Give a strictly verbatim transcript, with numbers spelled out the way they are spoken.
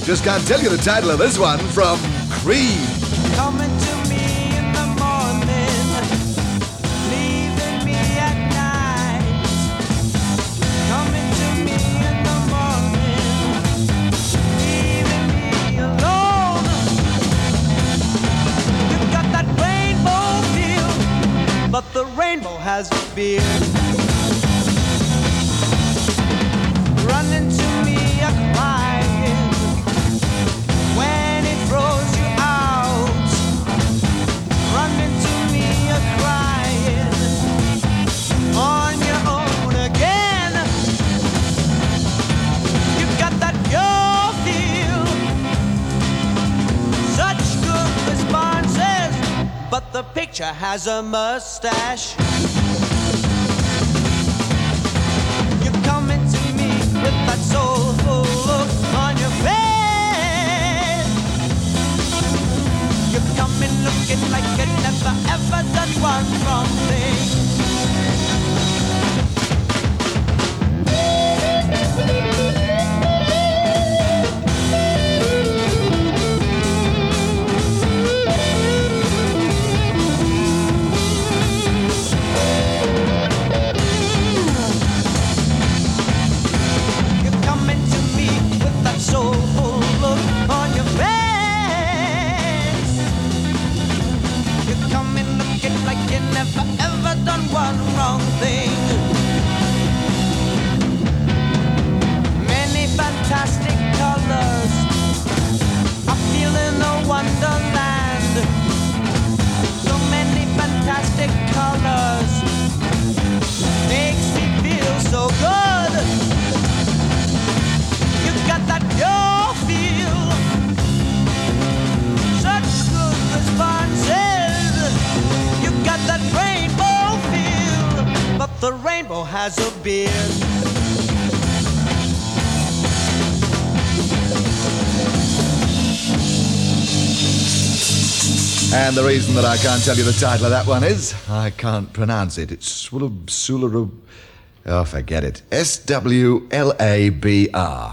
Just can't tell you the title of this one from Cream. Coming to me in the morning, leaving me at night. Coming to me in the morning, leaving me alone. You've got that rainbow feel, but the rainbow has a beard. Running to me a crying when it throws you out. Running to me a crying on your own again. You've got that pure feel, such good responses, but the picture has a mustache. You're coming to me with that soulful look on your face. You're coming looking like you never ever done one wrong thing. Soulful look on your face. You're coming looking like you never ever done one wrong thing. Many fantastic colors, I feel in a wonderland. So many fantastic colors, makes me feel so good. Got that pure feel, such good responses. You got that rainbow feel, but the rainbow has a beard. And the reason that I can't tell you the title of that one is I can't pronounce it. It's Swulab Sularu. Oh, forget it. S W L A B R.